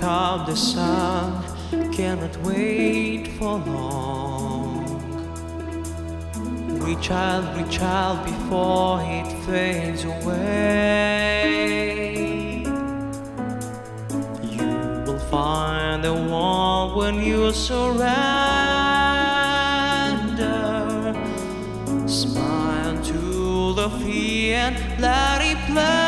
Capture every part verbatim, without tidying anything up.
wake up, the sun cannot wait for long. Reach out, reach out before it fades away. You will find the one when you surrender. Smile to the fear and let it play.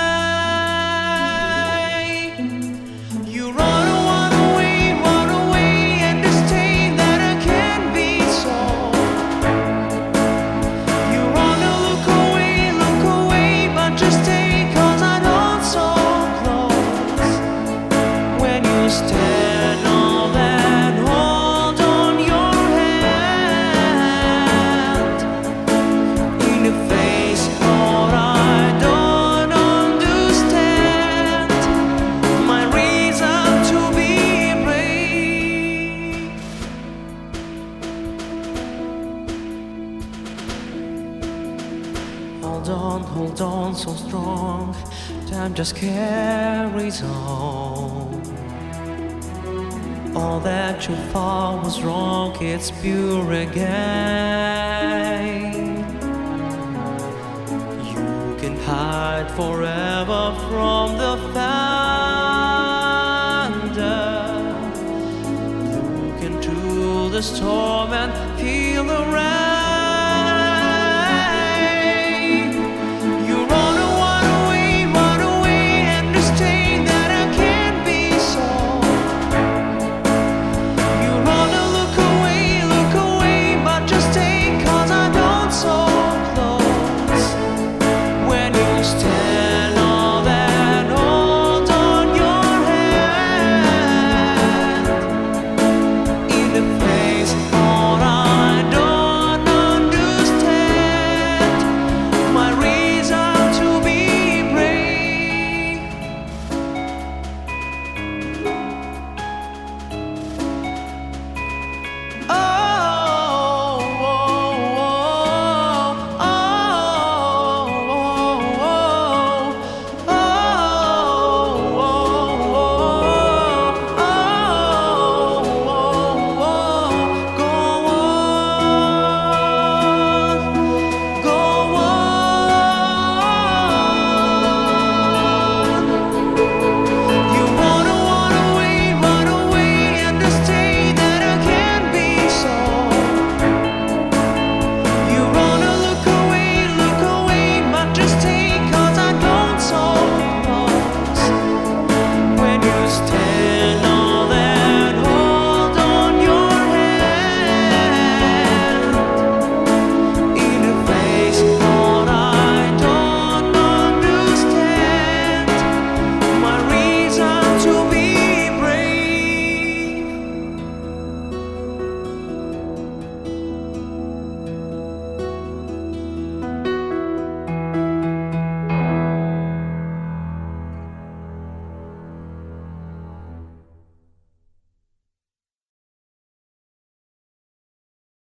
Stand on that, hold on your hand. In the face of what I don't understand, my reason to be brave. Hold on, hold on, so strong. Time just carries on. All that you thought was wrong, it's pure again. You can hide forever from the thunder. Look into the storm and feel the rain.